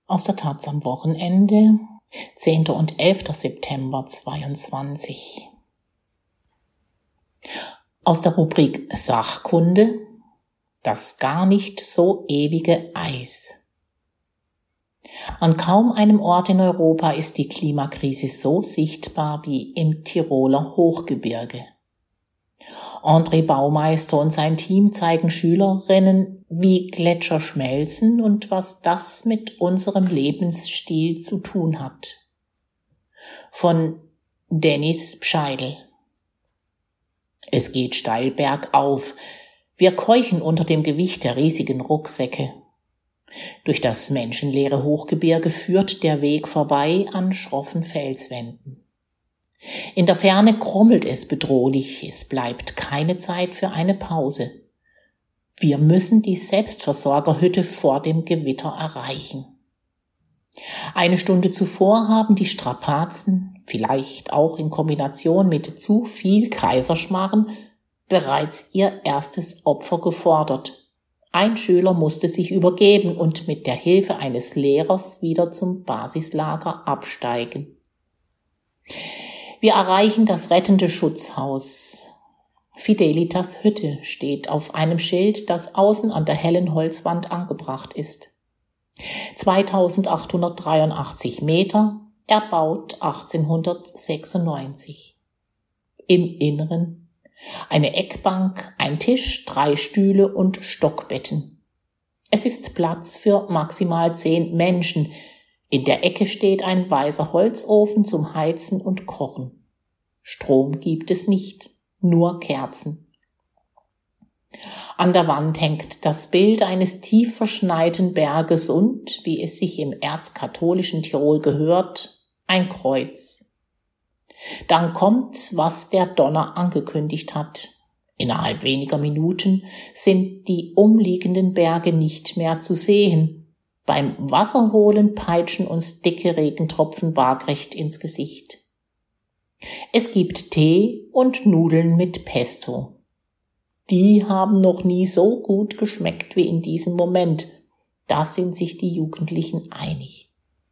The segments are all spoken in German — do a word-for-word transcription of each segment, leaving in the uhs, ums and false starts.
Aus der Taz am Wochenende, zehnter und elfter September zweiundzwanzig. Aus der Rubrik Sachkunde, das gar nicht so ewige Eis. An kaum einem Ort in Europa ist die Klimakrise so sichtbar wie im Tiroler Hochgebirge. André Baumeister und sein Team zeigen Schülerinnen, wie Gletscher schmelzen und was das mit unserem Lebensstil zu tun hat. Von Dennis Pscheidl. Es geht steil bergauf. Wir keuchen unter dem Gewicht der riesigen Rucksäcke. Durch das menschenleere Hochgebirge führt der Weg vorbei an schroffen Felswänden. In der Ferne grummelt es bedrohlich, es bleibt keine Zeit für eine Pause. Wir müssen die Selbstversorgerhütte vor dem Gewitter erreichen. Eine Stunde zuvor haben die Strapazen, vielleicht auch in Kombination mit zu viel Kaiserschmarren, bereits ihr erstes Opfer gefordert. Ein Schüler musste sich übergeben und mit der Hilfe eines Lehrers wieder zum Basislager absteigen. Wir erreichen das rettende Schutzhaus. Fidelitas Hütte steht auf einem Schild, das außen an der hellen Holzwand angebracht ist. zweitausendachthundertdreiundachtzig Meter, erbaut achtzehnhundertsechsundneunzig. Im Inneren eine Eckbank, ein Tisch, drei Stühle und Stockbetten. Es ist Platz für maximal zehn Menschen. In der Ecke steht ein weißer Holzofen zum Heizen und Kochen. Strom gibt es nicht, nur Kerzen. An der Wand hängt das Bild eines tief verschneiten Berges und, wie es sich im erzkatholischen Tirol gehört, ein Kreuz. Dann kommt, was der Donner angekündigt hat. Innerhalb weniger Minuten sind die umliegenden Berge nicht mehr zu sehen. Beim Wasserholen peitschen uns dicke Regentropfen waagrecht ins Gesicht. Es gibt Tee und Nudeln mit Pesto. Die haben noch nie so gut geschmeckt wie in diesem Moment. Da sind sich die Jugendlichen einig.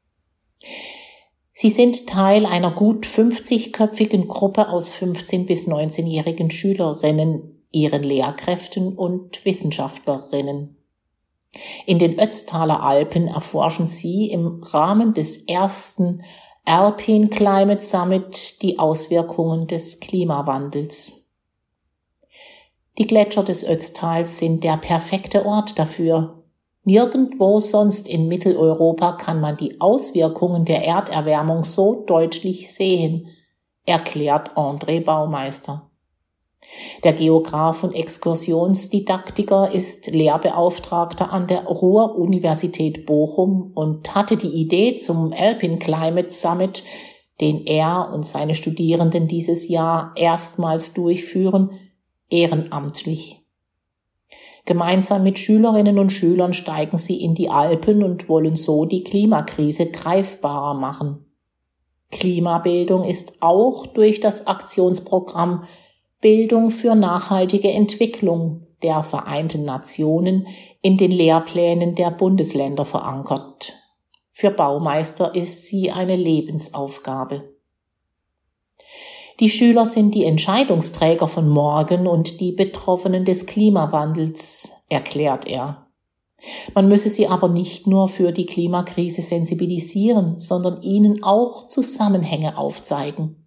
Sie sind Teil einer gut fünfzigköpfigen Gruppe aus fünfzehn- bis neunzehnjährigen Schülerinnen, ihren Lehrkräften und Wissenschaftlerinnen. In den Ötztaler Alpen erforschen sie im Rahmen des ersten Alpine Climate Summit die Auswirkungen des Klimawandels. Die Gletscher des Ötztals sind der perfekte Ort dafür. Nirgendwo sonst in Mitteleuropa kann man die Auswirkungen der Erderwärmung so deutlich sehen, erklärt André Baumeister. Der Geograf und Exkursionsdidaktiker ist Lehrbeauftragter an der Ruhr-Universität Bochum und hatte die Idee zum Alpine Climate Summit, den er und seine Studierenden dieses Jahr erstmals durchführen, ehrenamtlich. Gemeinsam mit Schülerinnen und Schülern steigen sie in die Alpen und wollen so die Klimakrise greifbarer machen. Klimabildung ist auch durch das Aktionsprogramm Bildung für nachhaltige Entwicklung der Vereinten Nationen in den Lehrplänen der Bundesländer verankert. Für Baumeister ist sie eine Lebensaufgabe. Die Schüler sind die Entscheidungsträger von morgen und die Betroffenen des Klimawandels, erklärt er. Man müsse sie aber nicht nur für die Klimakrise sensibilisieren, sondern ihnen auch Zusammenhänge aufzeigen.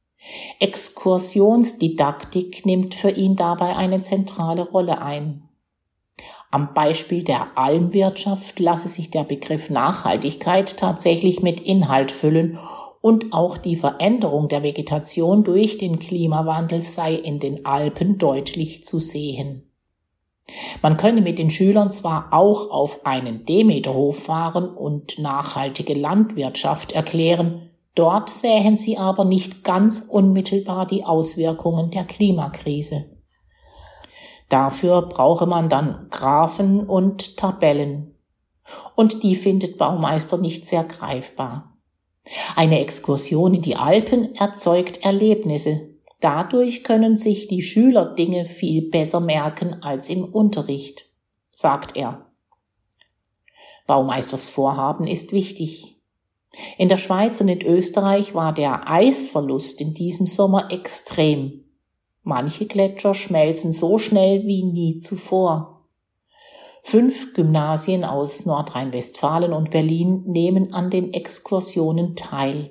Exkursionsdidaktik nimmt für ihn dabei eine zentrale Rolle ein. Am Beispiel der Almwirtschaft lasse sich der Begriff Nachhaltigkeit tatsächlich mit Inhalt füllen und auch die Veränderung der Vegetation durch den Klimawandel sei in den Alpen deutlich zu sehen. Man könne mit den Schülern zwar auch auf einen Demeterhof fahren und nachhaltige Landwirtschaft erklären, dort sähen sie aber nicht ganz unmittelbar die Auswirkungen der Klimakrise. Dafür brauche man dann Graphen und Tabellen. Und die findet Baumeister nicht sehr greifbar. Eine Exkursion in die Alpen erzeugt Erlebnisse. Dadurch können sich die Schüler Dinge viel besser merken als im Unterricht, sagt er. Baumeisters Vorhaben ist wichtig. In der Schweiz und in Österreich war der Eisverlust in diesem Sommer extrem. Manche Gletscher schmelzen so schnell wie nie zuvor. Fünf Gymnasien aus Nordrhein-Westfalen und Berlin nehmen an den Exkursionen teil.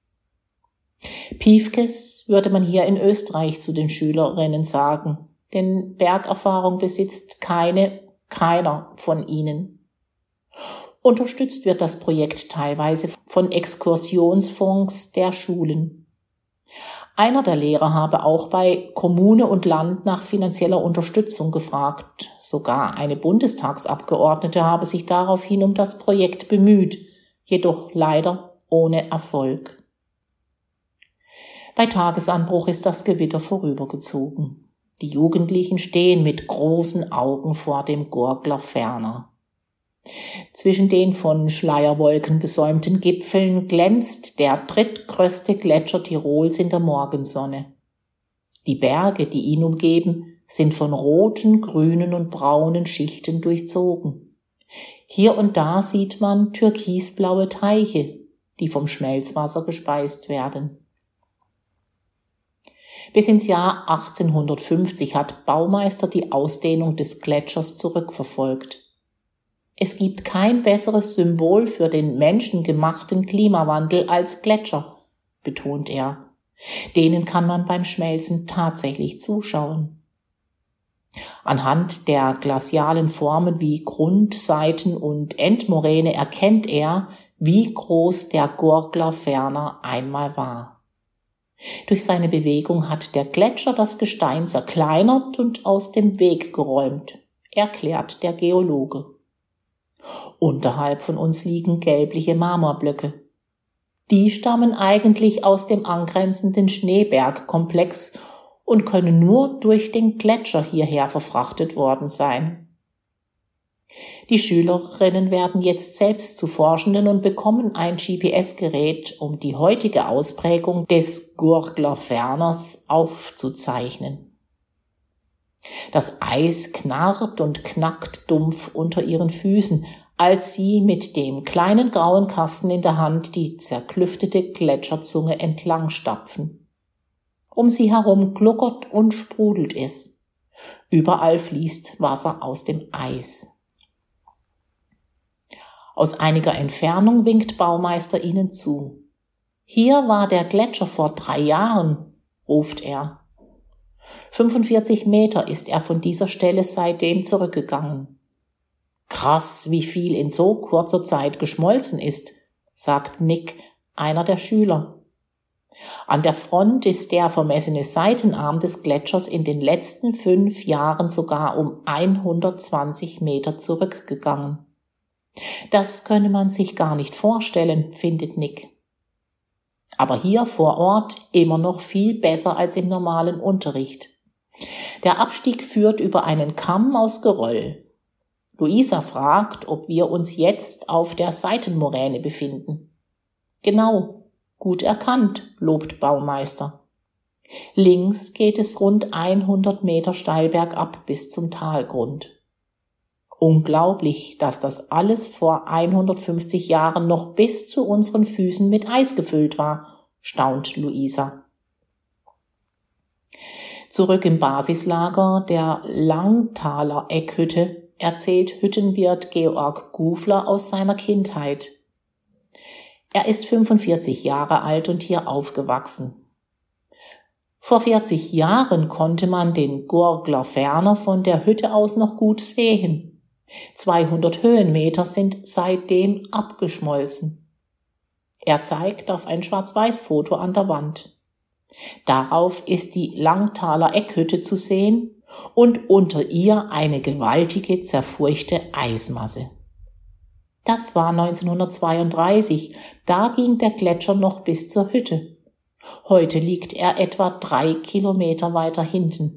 Piefkes würde man hier in Österreich zu den Schülerinnen sagen, denn Bergerfahrung besitzt keine, keiner von ihnen. Unterstützt wird das Projekt teilweise von Exkursionsfonds der Schulen. Einer der Lehrer habe auch bei Kommune und Land nach finanzieller Unterstützung gefragt. Sogar eine Bundestagsabgeordnete habe sich daraufhin um das Projekt bemüht, jedoch leider ohne Erfolg. Bei Tagesanbruch ist das Gewitter vorübergezogen. Die Jugendlichen stehen mit großen Augen vor dem Gurgler Ferner. Zwischen den von Schleierwolken gesäumten Gipfeln glänzt der drittgrößte Gletscher Tirols in der Morgensonne. Die Berge, die ihn umgeben, sind von roten, grünen und braunen Schichten durchzogen. Hier und da sieht man türkisblaue Teiche, die vom Schmelzwasser gespeist werden. Bis ins Jahr achtzehnhundertfünfzig hat Baumeister die Ausdehnung des Gletschers zurückverfolgt. Es gibt kein besseres Symbol für den menschengemachten Klimawandel als Gletscher, betont er. Denen kann man beim Schmelzen tatsächlich zuschauen. Anhand der glazialen Formen wie Grund-, Seiten- und Endmoräne erkennt er, wie groß der Gurgler Ferner einmal war. Durch seine Bewegung hat der Gletscher das Gestein zerkleinert und aus dem Weg geräumt, erklärt der Geologe. Unterhalb von uns liegen gelbliche Marmorblöcke. Die stammen eigentlich aus dem angrenzenden Schneebergkomplex und können nur durch den Gletscher hierher verfrachtet worden sein. Die Schülerinnen werden jetzt selbst zu Forschenden und bekommen ein G P S-Gerät, um die heutige Ausprägung des Gurgler Ferners aufzuzeichnen. Das Eis knarrt und knackt dumpf unter ihren Füßen, als sie mit dem kleinen grauen Kasten in der Hand die zerklüftete Gletscherzunge entlang stapfen. Um sie herum gluckert und sprudelt es. Überall fließt Wasser aus dem Eis. Aus einiger Entfernung winkt Baumeister ihnen zu. »Hier war der Gletscher vor drei Jahren«, ruft er. fünfundvierzig Meter ist er von dieser Stelle seitdem zurückgegangen. »Krass, wie viel in so kurzer Zeit geschmolzen ist«, sagt Nick, einer der Schüler. An der Front ist der vermessene Seitenarm des Gletschers in den letzten fünf Jahren sogar um hundertzwanzig Meter zurückgegangen. Das könne man sich gar nicht vorstellen, findet Nick. Aber hier vor Ort immer noch viel besser als im normalen Unterricht. Der Abstieg führt über einen Kamm aus Geröll. Luisa fragt, ob wir uns jetzt auf der Seitenmoräne befinden. Genau, gut erkannt, lobt Baumeister. Links geht es rund hundert Meter steil bergab bis zum Talgrund. Unglaublich, dass das alles vor hundertfünfzig Jahren noch bis zu unseren Füßen mit Eis gefüllt war, staunt Luisa. Zurück im Basislager der Langtaler Eckhütte erzählt Hüttenwirt Georg Gufler aus seiner Kindheit. Er ist fünfundvierzig Jahre alt und hier aufgewachsen. Vor vierzig Jahren konnte man den Gurgler Ferner von der Hütte aus noch gut sehen. zweihundert Höhenmeter sind seitdem abgeschmolzen. Er zeigt auf ein Schwarz-Weiß-Foto an der Wand. Darauf ist die Langtaler Eckhütte zu sehen und unter ihr eine gewaltige, zerfurchte Eismasse. Das war neunzehnhundertzweiunddreißig, da ging der Gletscher noch bis zur Hütte. Heute liegt er etwa drei Kilometer weiter hinten.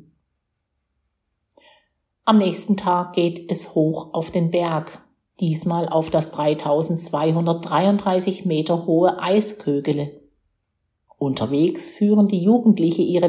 Am nächsten Tag geht es hoch auf den Berg, diesmal auf das dreitausendzweihundertdreiunddreißig Meter hohe Eiskögele. Unterwegs führen die Jugendlichen ihre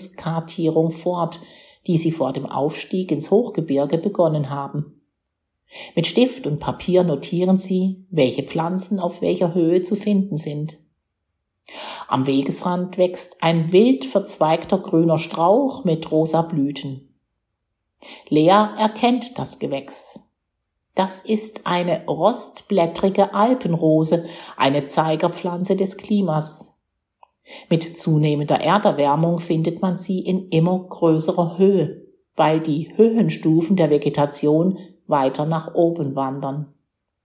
Vegetationskartierung fort, die sie vor dem Aufstieg ins Hochgebirge begonnen haben. Mit Stift und Papier notieren sie, welche Pflanzen auf welcher Höhe zu finden sind. Am Wegesrand wächst ein wild verzweigter grüner Strauch mit rosa Blüten. Lea erkennt das Gewächs. Das ist eine rostblättrige Alpenrose, eine Zeigerpflanze des Klimas. Mit zunehmender Erderwärmung findet man sie in immer größerer Höhe, weil die Höhenstufen der Vegetation weiter nach oben wandern.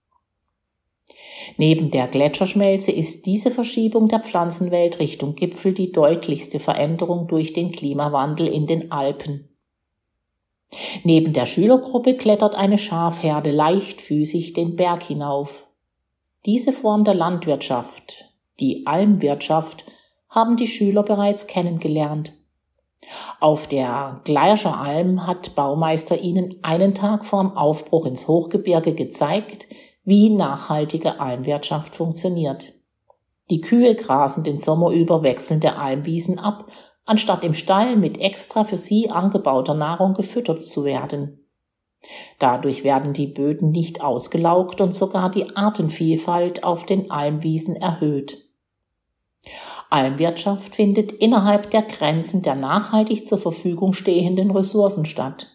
Neben der Gletscherschmelze ist diese Verschiebung der Pflanzenwelt Richtung Gipfel die deutlichste Veränderung durch den Klimawandel in den Alpen. Neben der Schülergruppe klettert eine Schafherde leichtfüßig den Berg hinauf. Diese Form der Landwirtschaft, die Almwirtschaft, haben die Schüler bereits kennengelernt. Auf der Gleischer Alm hat Baumeister ihnen einen Tag vorm Aufbruch ins Hochgebirge gezeigt, wie nachhaltige Almwirtschaft funktioniert. Die Kühe grasen den Sommer über wechselnde Almwiesen ab, anstatt im Stall mit extra für sie angebauter Nahrung gefüttert zu werden. Dadurch werden die Böden nicht ausgelaugt und sogar die Artenvielfalt auf den Almwiesen erhöht. Almwirtschaft findet innerhalb der Grenzen der nachhaltig zur Verfügung stehenden Ressourcen statt.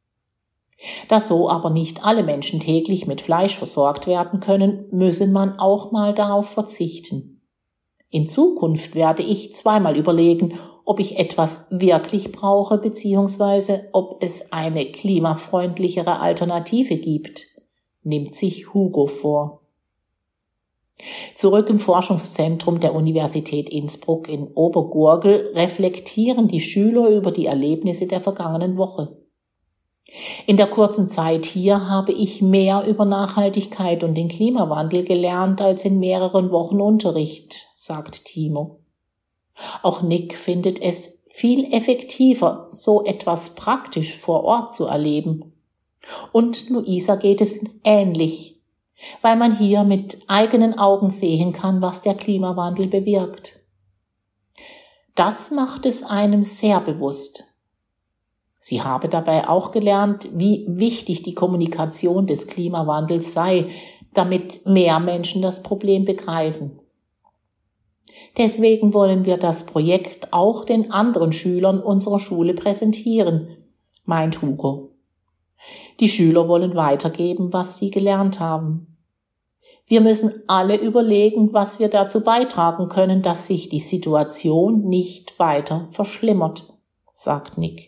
Da so aber nicht alle Menschen täglich mit Fleisch versorgt werden können, müsse man auch mal darauf verzichten. In Zukunft werde ich zweimal überlegen, ob ich etwas wirklich brauche bzw. ob es eine klimafreundlichere Alternative gibt, nimmt sich Hugo vor. Zurück im Forschungszentrum der Universität Innsbruck in Obergurgl reflektieren die Schüler über die Erlebnisse der vergangenen Woche. In der kurzen Zeit hier habe ich mehr über Nachhaltigkeit und den Klimawandel gelernt als in mehreren Wochen Unterricht, sagt Timo. Auch Nick findet es viel effektiver, so etwas praktisch vor Ort zu erleben. Und Luisa geht es ähnlich, weil man hier mit eigenen Augen sehen kann, was der Klimawandel bewirkt. Das macht es einem sehr bewusst. Sie habe dabei auch gelernt, wie wichtig die Kommunikation des Klimawandels sei, damit mehr Menschen das Problem begreifen. Deswegen wollen wir das Projekt auch den anderen Schülern unserer Schule präsentieren, meint Hugo. Die Schüler wollen weitergeben, was sie gelernt haben. Wir müssen alle überlegen, was wir dazu beitragen können, dass sich die Situation nicht weiter verschlimmert, sagt Nick.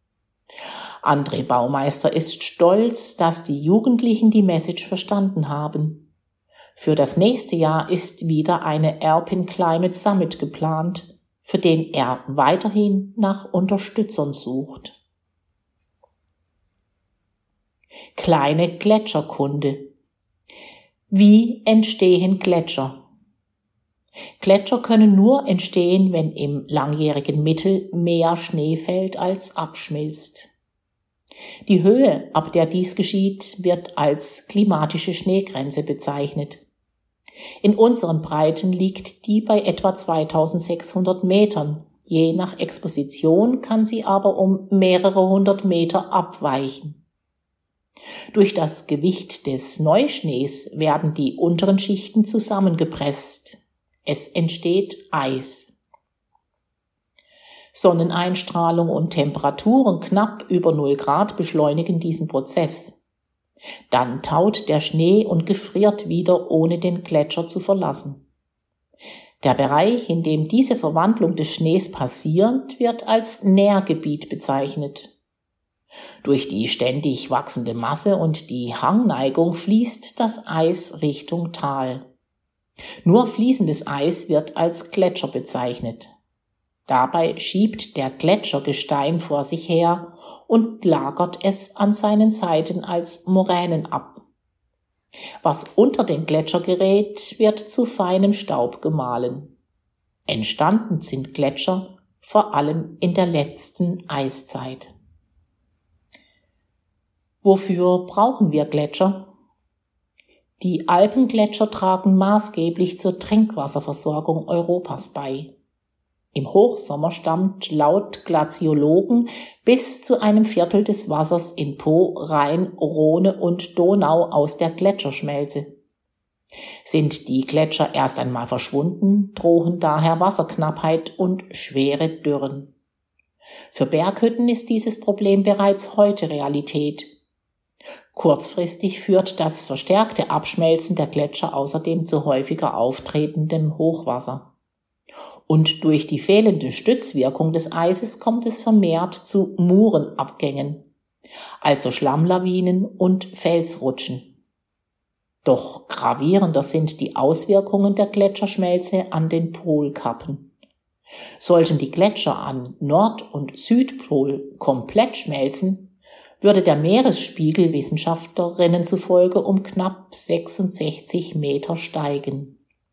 André Baumeister ist stolz, dass die Jugendlichen die Message verstanden haben. Für das nächste Jahr ist wieder eine Alpine Climate Summit geplant, für den er weiterhin nach Unterstützern sucht. Kleine Gletscherkunde. Wie entstehen Gletscher? Gletscher können nur entstehen, wenn im langjährigen Mittel mehr Schnee fällt als abschmilzt. Die Höhe, ab der dies geschieht, wird als klimatische Schneegrenze bezeichnet. In unseren Breiten liegt die bei etwa zweitausendsechshundert Metern. Je nach Exposition kann sie aber um mehrere hundert Meter abweichen. Durch das Gewicht des Neuschnees werden die unteren Schichten zusammengepresst. Es entsteht Eis. Sonneneinstrahlung und Temperaturen knapp über null Grad beschleunigen diesen Prozess. Dann taut der Schnee und gefriert wieder, ohne den Gletscher zu verlassen. Der Bereich, in dem diese Verwandlung des Schnees passiert, wird als Nährgebiet bezeichnet. Durch die ständig wachsende Masse und die Hangneigung fließt das Eis Richtung Tal. Nur fließendes Eis wird als Gletscher bezeichnet. Dabei schiebt der Gletscher Gestein vor sich her und lagert es an seinen Seiten als Moränen ab. Was unter den Gletscher gerät, wird zu feinem Staub gemahlen. Entstanden sind Gletscher vor allem in der letzten Eiszeit. Wofür brauchen wir Gletscher? Die Alpengletscher tragen maßgeblich zur Trinkwasserversorgung Europas bei. Im Hochsommer stammt laut Glaziologen bis zu einem Viertel des Wassers in Po, Rhein, Rhone und Donau aus der Gletscherschmelze. Sind die Gletscher erst einmal verschwunden, drohen daher Wasserknappheit und schwere Dürren. Für Berghütten ist dieses Problem bereits heute Realität. Kurzfristig führt das verstärkte Abschmelzen der Gletscher außerdem zu häufiger auftretendem Hochwasser. Und durch die fehlende Stützwirkung des Eises kommt es vermehrt zu Murenabgängen, also Schlammlawinen und Felsrutschen. Doch gravierender sind die Auswirkungen der Gletscherschmelze an den Polkappen. Sollten die Gletscher an Nord- und Südpol komplett schmelzen, würde der Meeresspiegel Wissenschaftlerinnen zufolge um knapp sechsundsechzig Meter steigen.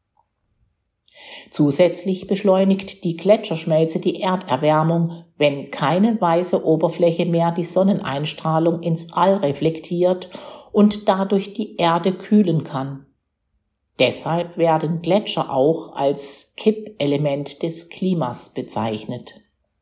Zusätzlich beschleunigt die Gletscherschmelze die Erderwärmung, wenn keine weiße Oberfläche mehr die Sonneneinstrahlung ins All reflektiert und dadurch die Erde kühlen kann. Deshalb werden Gletscher auch als Kippelement des Klimas bezeichnet.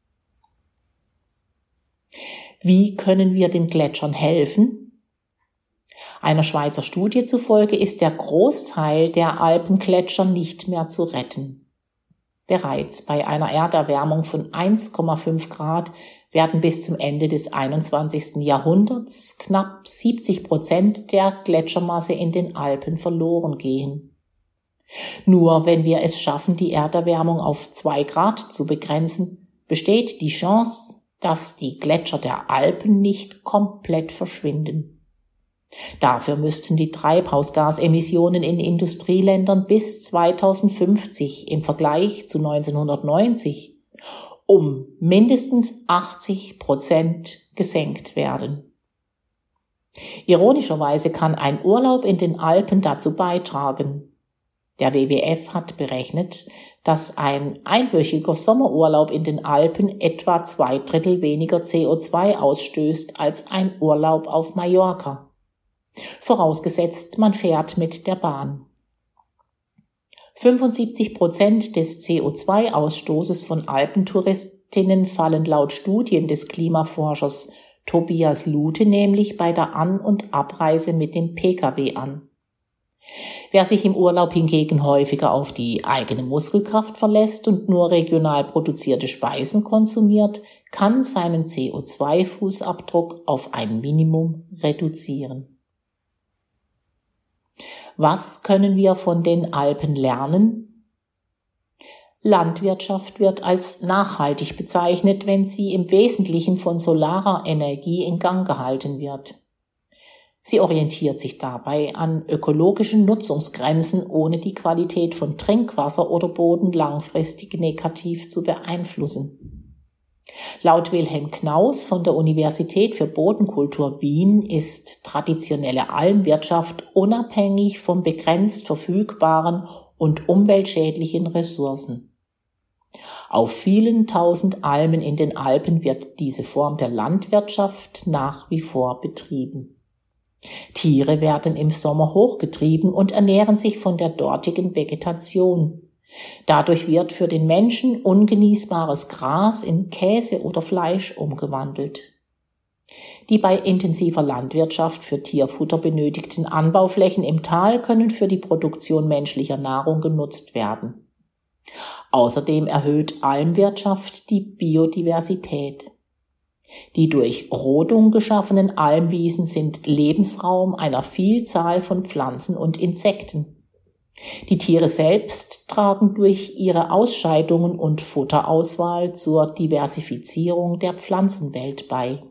Wie können wir den Gletschern helfen? Einer Schweizer Studie zufolge ist der Großteil der Alpengletscher nicht mehr zu retten. Bereits bei einer Erderwärmung von eins Komma fünf Grad werden bis zum Ende des einundzwanzigsten Jahrhunderts knapp siebzig Prozent der Gletschermasse in den Alpen verloren gehen. Nur wenn wir es schaffen, die Erderwärmung auf zwei Grad zu begrenzen, besteht die Chance, dass die Gletscher der Alpen nicht komplett verschwinden. Dafür müssten die Treibhausgasemissionen in Industrieländern bis zweitausendfünfzig im Vergleich zu neunzehnhundertneunzig um mindestens achtzig Prozent gesenkt werden. Ironischerweise kann ein Urlaub in den Alpen dazu beitragen. Der W W F hat berechnet, dass ein einwöchiger Sommerurlaub in den Alpen etwa zwei Drittel weniger C O zwei ausstößt als ein Urlaub auf Mallorca. Vorausgesetzt, man fährt mit der Bahn. fünfundsiebzig Prozent des C O zwei Ausstoßes von Alpentouristinnen fallen laut Studien des Klimaforschers Tobias Lute nämlich bei der An- und Abreise mit dem Pkw an. Wer sich im Urlaub hingegen häufiger auf die eigene Muskelkraft verlässt und nur regional produzierte Speisen konsumiert, kann seinen C O zwei Fußabdruck auf ein Minimum reduzieren. Was können wir von den Alpen lernen? Landwirtschaft wird als nachhaltig bezeichnet, wenn sie im Wesentlichen von solarer Energie in Gang gehalten wird. Sie orientiert sich dabei an ökologischen Nutzungsgrenzen, ohne die Qualität von Trinkwasser oder Boden langfristig negativ zu beeinflussen. Laut Wilhelm Knaus von der Universität für Bodenkultur Wien ist traditionelle Almwirtschaft unabhängig von begrenzt verfügbaren und umweltschädlichen Ressourcen. Auf vielen tausend Almen in den Alpen wird diese Form der Landwirtschaft nach wie vor betrieben. Tiere werden im Sommer hochgetrieben und ernähren sich von der dortigen Vegetation. Dadurch wird für den Menschen ungenießbares Gras in Käse oder Fleisch umgewandelt. Die bei intensiver Landwirtschaft für Tierfutter benötigten Anbauflächen im Tal können für die Produktion menschlicher Nahrung genutzt werden. Außerdem erhöht Almwirtschaft die Biodiversität. Die durch Rodung geschaffenen Almwiesen sind Lebensraum einer Vielzahl von Pflanzen und Insekten. Die Tiere selbst tragen durch ihre Ausscheidungen und Futterauswahl zur Diversifizierung der Pflanzenwelt bei.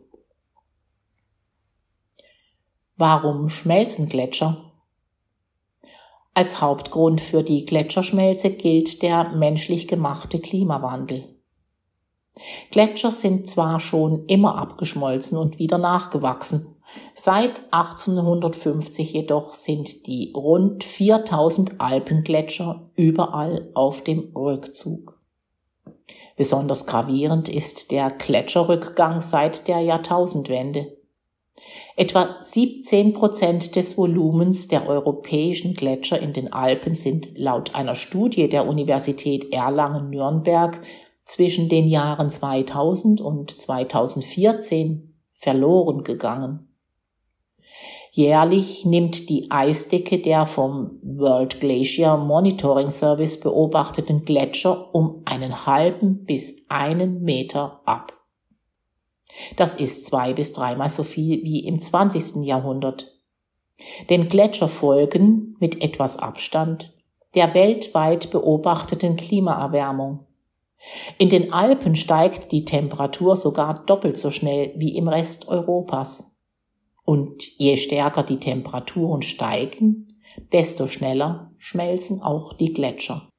Warum schmelzen Gletscher? Als Hauptgrund für die Gletscherschmelze gilt der menschlich gemachte Klimawandel. Gletscher sind zwar schon immer abgeschmolzen und wieder nachgewachsen. Seit achtzehnhundertfünfzig jedoch sind die rund viertausend Alpengletscher überall auf dem Rückzug. Besonders gravierend ist der Gletscherrückgang seit der Jahrtausendwende. Etwa siebzehn Prozent des Volumens der europäischen Gletscher in den Alpen sind laut einer Studie der Universität Erlangen-Nürnberg zwischen den Jahren zweitausend und zweitausendvierzehn verloren gegangen. Jährlich nimmt die Eisdecke der vom World Glacier Monitoring Service beobachteten Gletscher um einen halben bis einen Meter ab. Das ist zwei bis dreimal so viel wie im zwanzigsten Jahrhundert. Den Gletscher folgen mit etwas Abstand der weltweit beobachteten Klimaerwärmung. In den Alpen steigt die Temperatur sogar doppelt so schnell wie im Rest Europas. Und je stärker die Temperaturen steigen, desto schneller schmelzen auch die Gletscher.